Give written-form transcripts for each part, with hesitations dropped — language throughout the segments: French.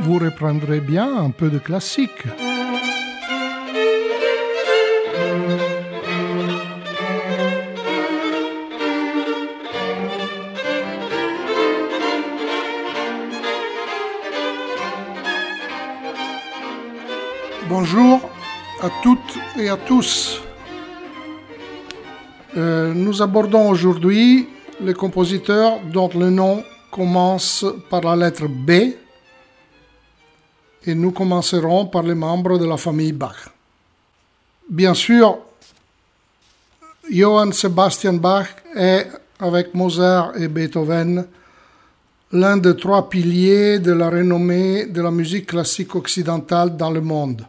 vous reprendrez bien un peu de classique. Bonjour à toutes et à tous. Nous abordons aujourd'hui les compositeurs dont le nom commence par la lettre B et nous commencerons par les membres de la famille Bach. Bien sûr, Johann Sebastian Bach est, avec Mozart et Beethoven, l'un des trois piliers de la renommée de la musique classique occidentale dans le monde.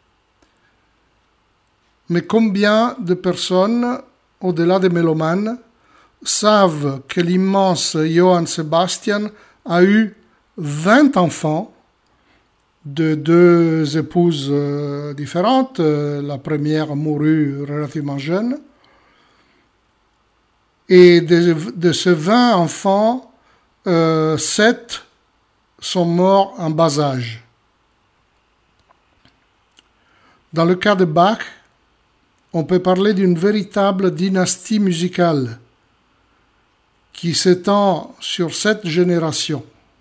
Mais combien de personnes, au-delà des mélomanes, savent que l'immense Johann Sebastian a eu 20 enfants de deux épouses différentes. La première mourut relativement jeune. Et de ces 20 enfants, 7 sont morts en bas âge. Dans le cas de Bach, on peut parler d'une véritable dynastie musicale qui s'étend sur 7 générations.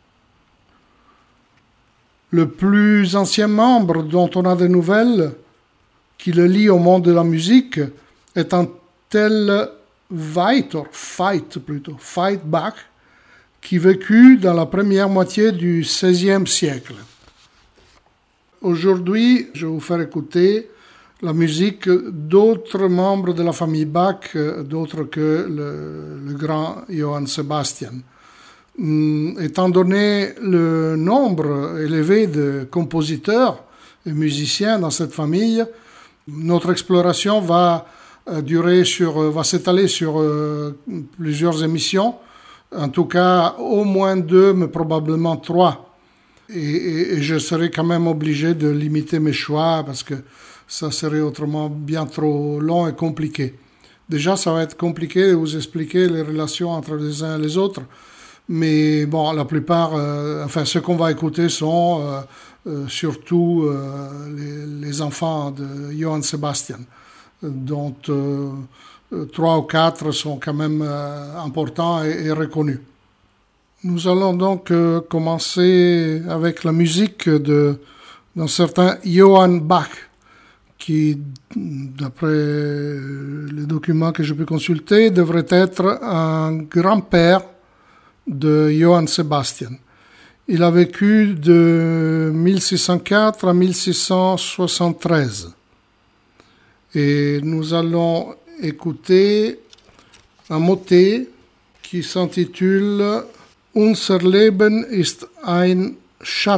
Le plus ancien membre dont on a des nouvelles qui le lie au monde de la musique est un tel Veit Bach, qui vécut dans la première moitié du XVIe siècle. Aujourd'hui, je vais vous faire écouter la musique d'autres membres de la famille Bach, d'autres que le grand Johann Sebastian. Étant donné le nombre élevé de compositeurs et musiciens dans cette famille, notre exploration va s'étaler sur plusieurs émissions, en tout cas au moins 2, mais probablement 3. Et je serai quand même obligé de limiter mes choix parce que ça serait autrement bien trop long et compliqué. Déjà, ça va être compliqué de vous expliquer les relations entre les uns et les autres, mais bon, la plupart, ce qu'on va écouter sont surtout les enfants de Johann Sebastian, dont 3 ou 4 sont quand même importants et reconnus. Nous allons donc commencer avec la musique d'un certain Johann Bach, qui, d'après les documents que je peux consulter, devrait être un grand-père de Johann Sebastian. Il a vécu de 1604 à 1673. Et nous allons écouter un motet qui s'intitule « Unser Leben ist ein Schatten ».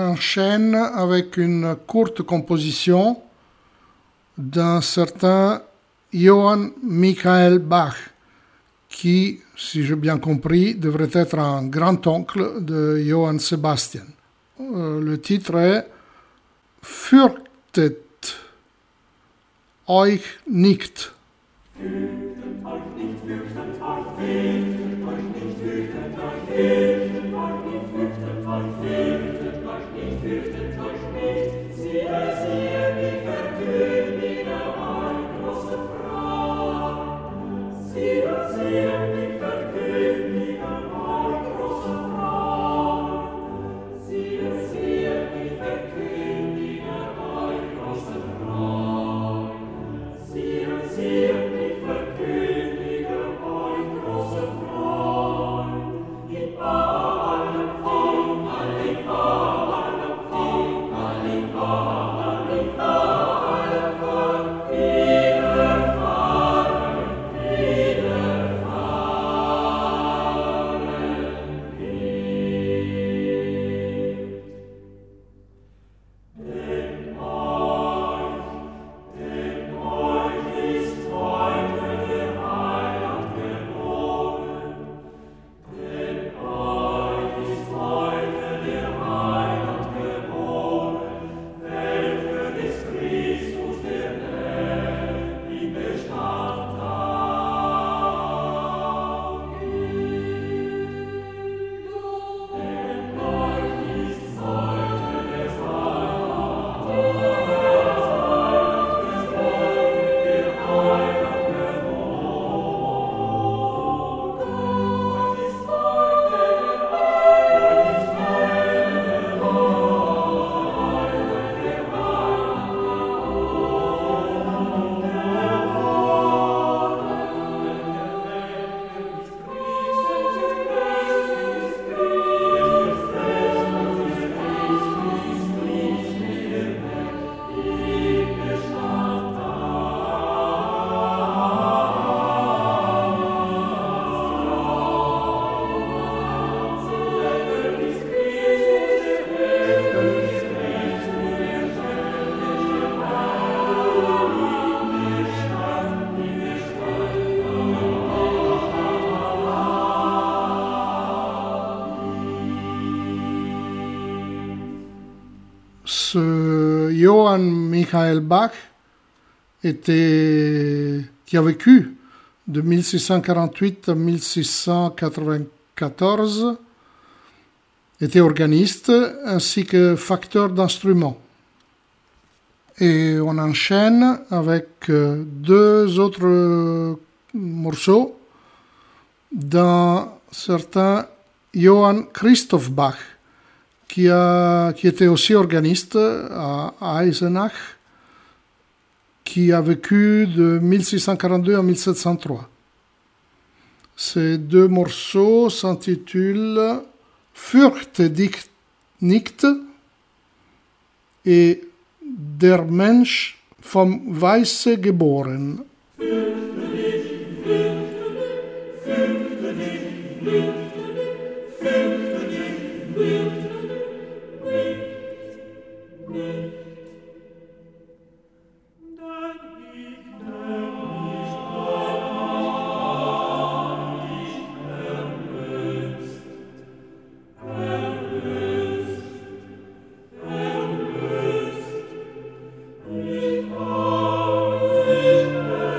enchaîne avec une courte composition d'un certain Johann Michael Bach, qui, si j'ai bien compris, devrait être un grand-oncle de Johann Sebastian. Le titre est Fürchtet euch nicht. Fürchtet euch nicht, fürchtet euch, fürchtet euch nicht, fürchtet euch, fürchtet euch nicht, fürchtet euch, fürchtet euch nicht, fürchtet euch nicht. Siehe, siehe, ich verkündige euch große Freude. Siehe, siehe, ich verkündige euch große Freude. Siehe, siehe, ich verkündige euch große Freude. Siehe, siehe, ich verkündige euch große Freude. In allem Volk, allem Volk, allem Volk, allem Volk, widerfahren, denn euch ist heute der Heiland geboren. Denn euch ist heute der Heiland geboren, welcher ist Christus der Herr in der Stadt Denn euch ist heute der Heiland Ce Johann Michael Bach qui a vécu de 1648 à 1694, était organiste ainsi que facteur d'instruments. Et on enchaîne avec deux autres morceaux d'un certain Johann Christoph Bach, qui était aussi organiste à Eisenach, qui a vécu de 1642 à 1703. Ces deux morceaux s'intitulent Fürchte dich nicht et Der Mensch vom Weiße geboren. Ich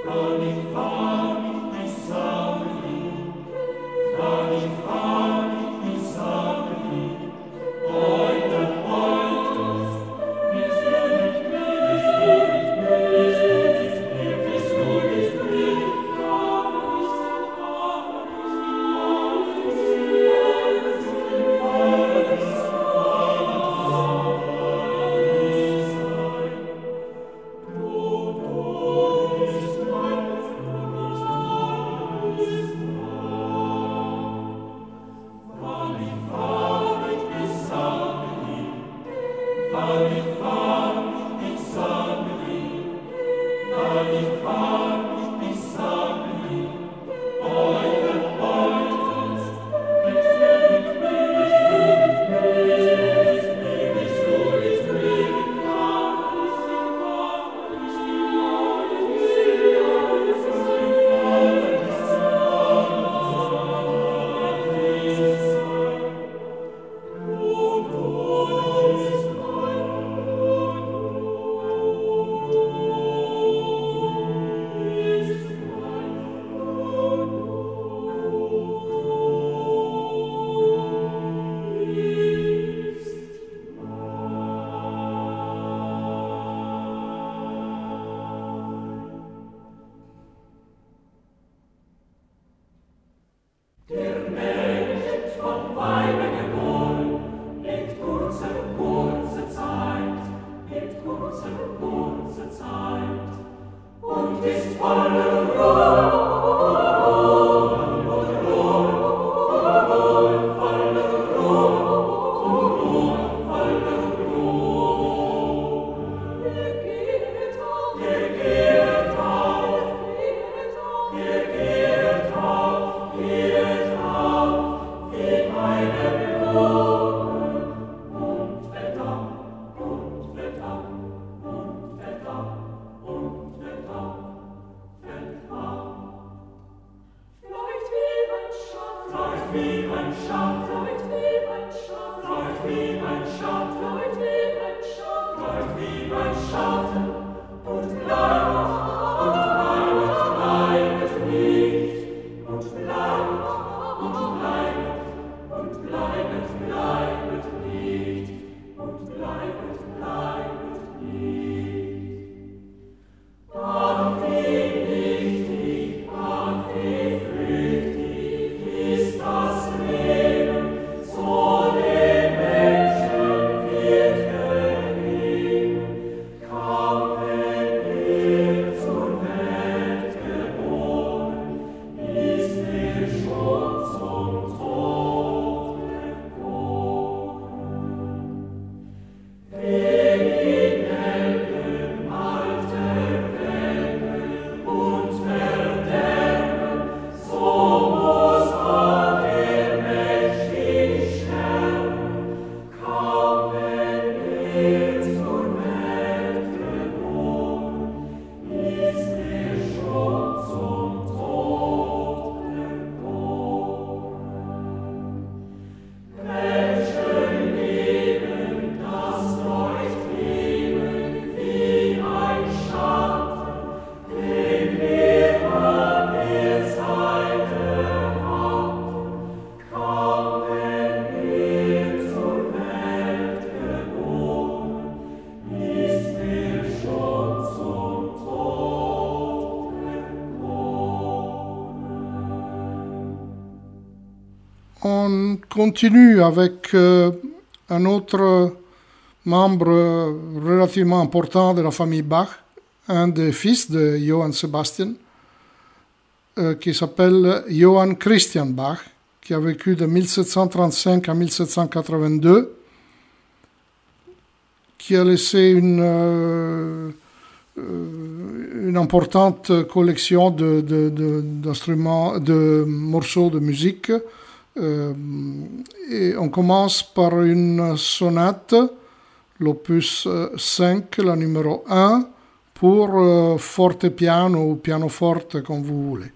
On continue avec un autre membre relativement important de la famille Bach, un des fils de Johann Sebastian, qui s'appelle Johann Christian Bach, qui a vécu de 1735 à 1782, qui a laissé une importante collection d'instruments, de morceaux de musique. Et on commence par une sonate, l'opus 5, la numéro 1, pour fortepiano ou pianoforte, comme vous voulez.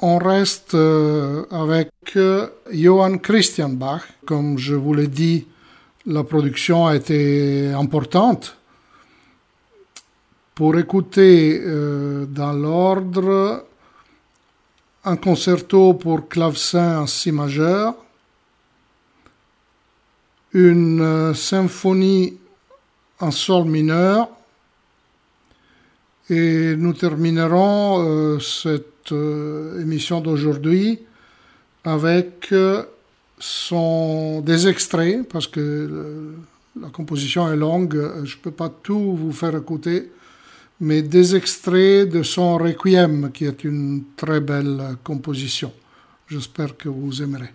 on reste avec Johann Christian Bach. Comme je vous l'ai dit, la production a été importante. Pour écouter dans l'ordre un concerto pour clavecin en si majeur, une symphonie en sol mineur, et nous terminerons cette émission d'aujourd'hui avec des extraits, parce que la composition est longue, je ne peux pas tout vous faire écouter, mais des extraits de son Requiem, qui est une très belle composition. J'espère que vous aimerez.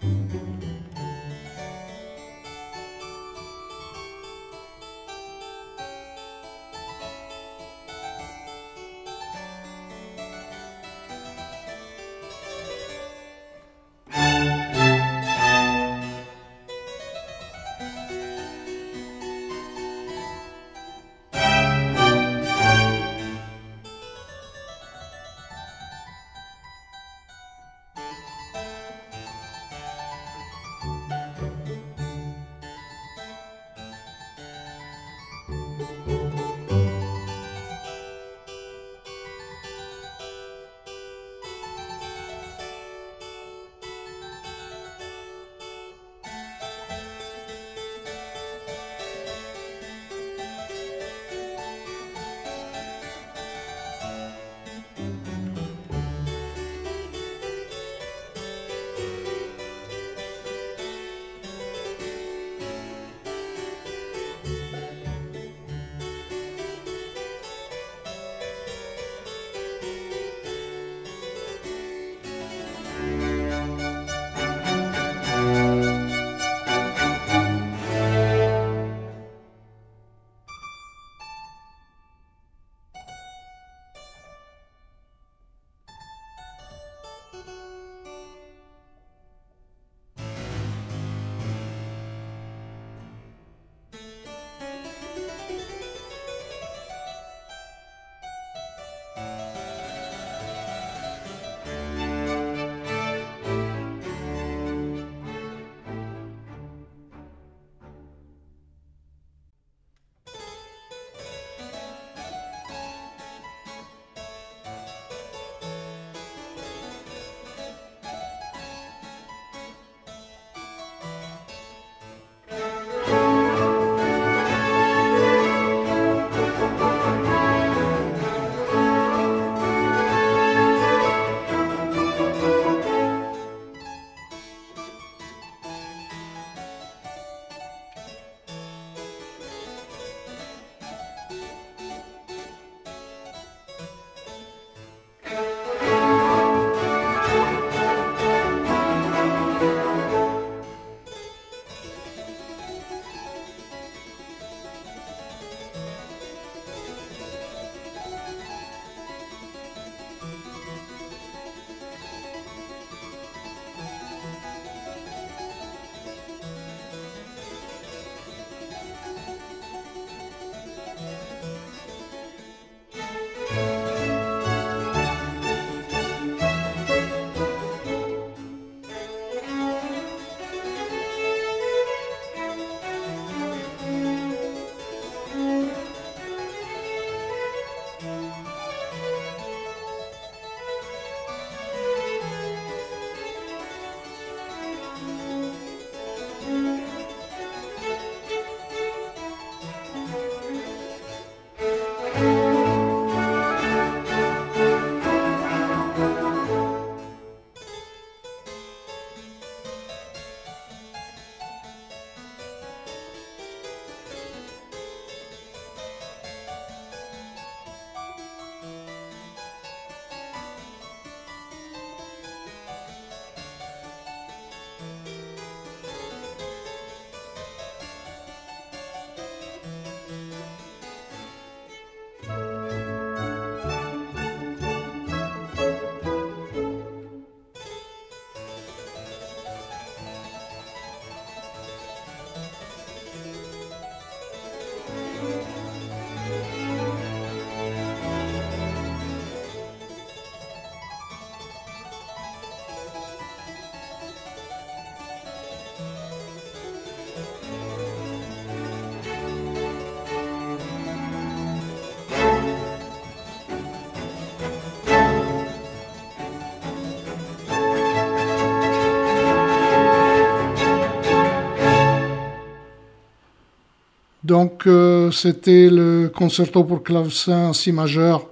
Donc, c'était le concerto pour clavecin si majeur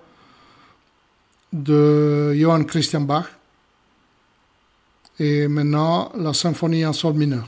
de Johann Christian Bach. Et maintenant, la symphonie en sol mineur.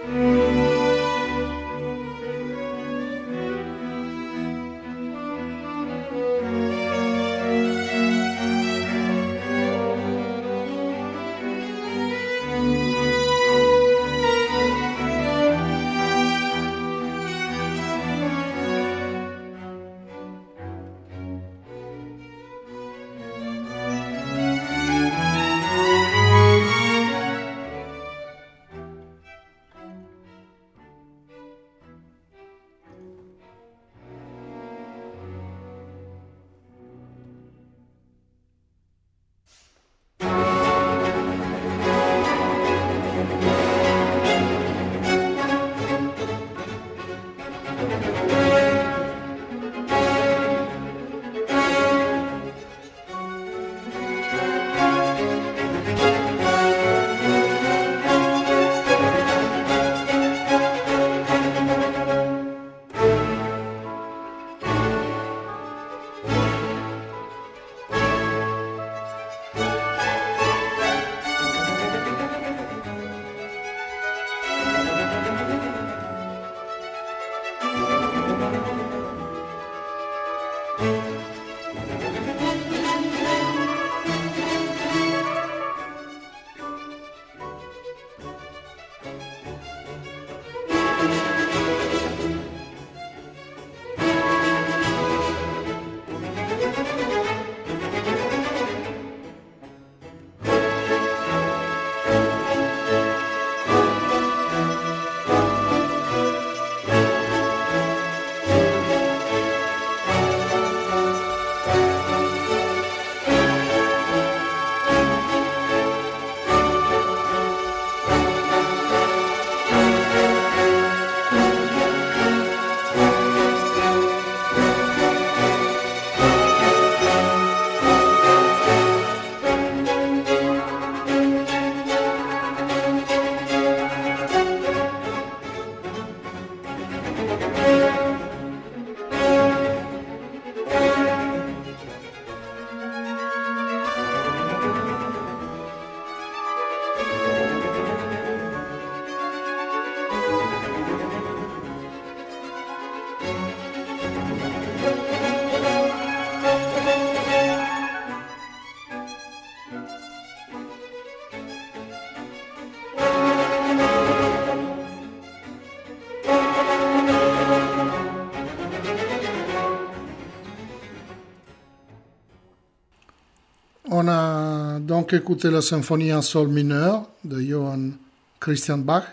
On a donc écouté la symphonie en sol mineur de Johann Christian Bach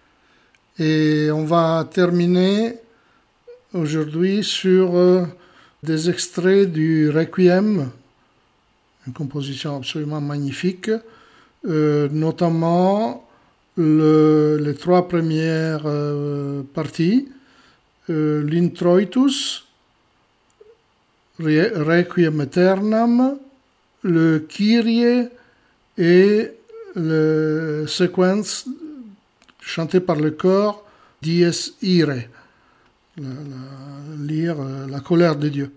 et on va terminer aujourd'hui sur des extraits du Requiem, une composition absolument magnifique, notamment les trois premières parties, l'Introitus, Requiem Aeternam, le Kyrie et le séquence chanté par le chœur Dies Irae, lire la colère de Dieu.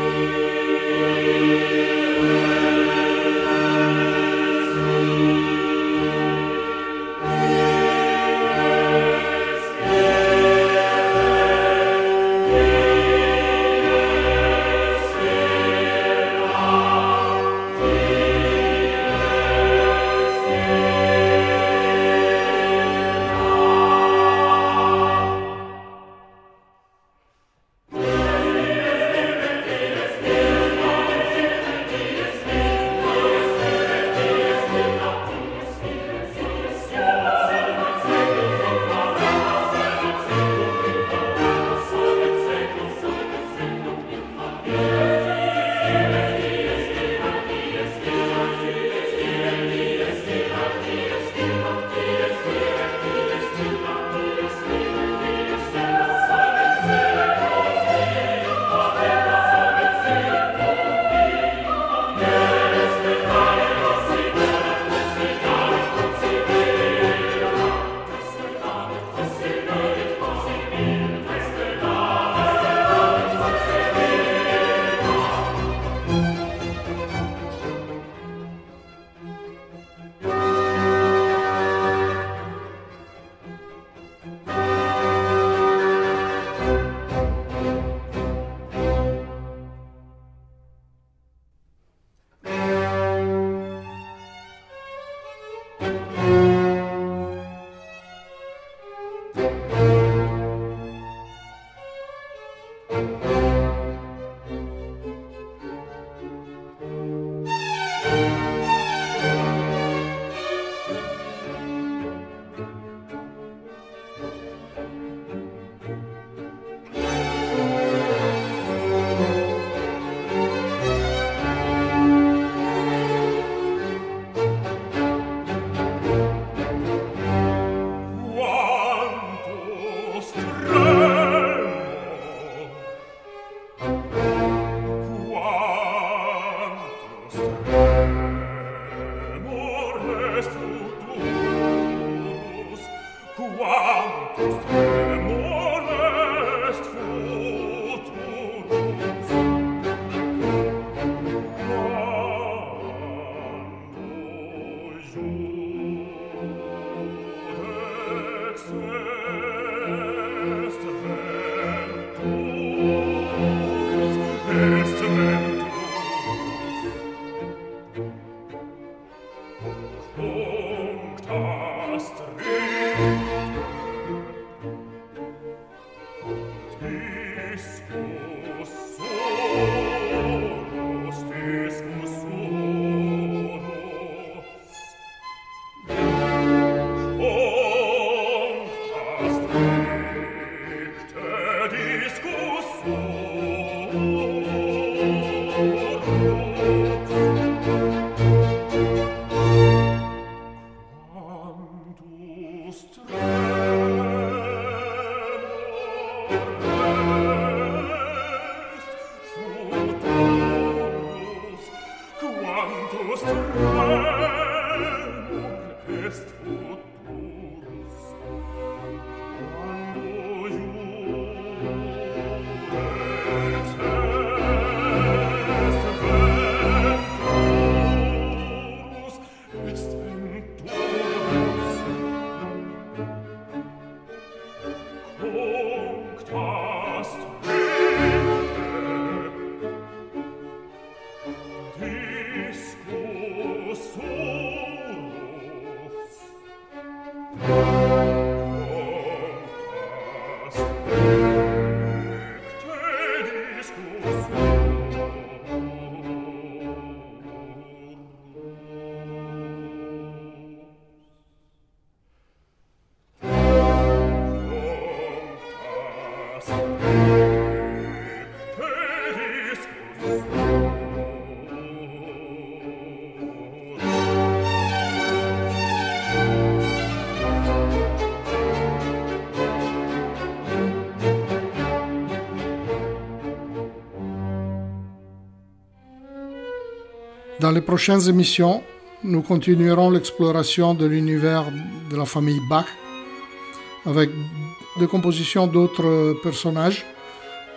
Dans les prochaines émissions, nous continuerons l'exploration de l'univers de la famille Bach avec des compositions d'autres personnages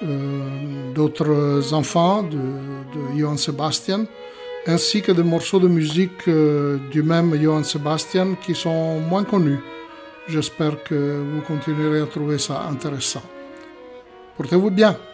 d'autres enfants de Johann Sebastian, ainsi que des morceaux de musique du même Johann Sebastian qui sont moins connus. J'espère que vous continuerez à trouver ça intéressant. Portez-vous bien.